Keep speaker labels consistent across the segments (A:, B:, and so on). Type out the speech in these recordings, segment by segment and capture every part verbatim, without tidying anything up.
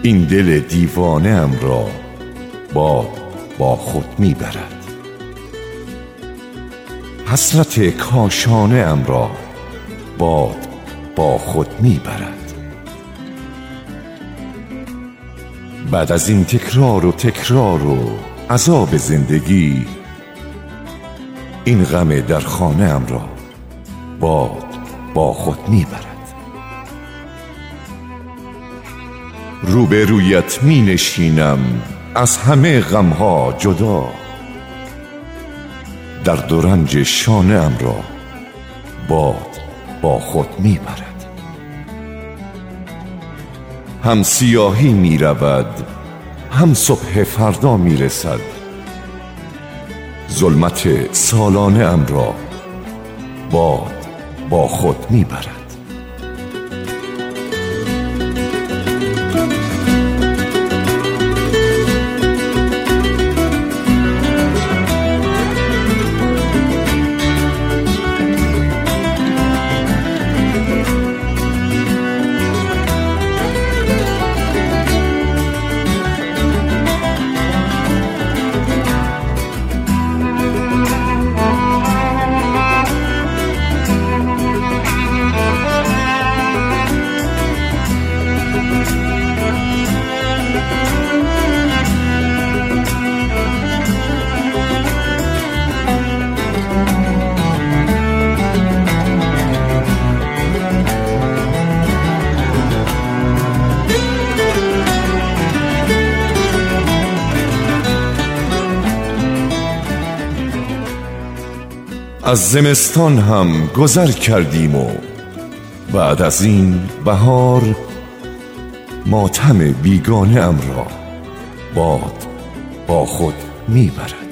A: این دل دیوانه ام را باد با خود میبرد. حسرت کاشانه ام را باد با خود میبرد. بعد از این تکرار و تکرار و عذاب زندگی، این غم در خانه ام را باد با خود میبرد. روبرویت می نشینم از همه غمها جدا، درد و رنج شانه ام را باد با خود میبرد. هم سیاهی می رود، هم صبح فردا می رسد، ظلمت سالانه ام را باد با خود میبرد. از زمستان هم گذر کردیم و بعد از این بهار، ماتم بیگانه ام را باد با خود میبرد.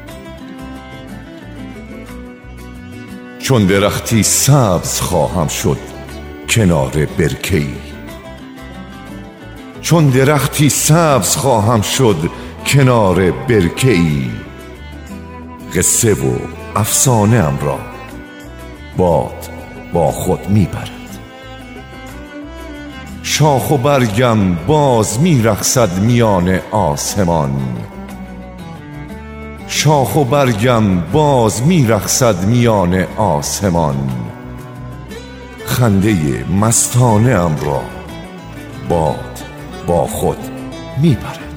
A: چون درختی سبز خواهم شد کنار برکه‌ای، چون درختی سبز خواهم شد کنار برکه‌ای، قصه و افسانه ام را باد با خود میبرد. شاخ و برگم باز میرقصد میان آسمان، شاخ و برگم باز میرقصد میان آسمان، خنده مستانه ام را باد با خود میبرد.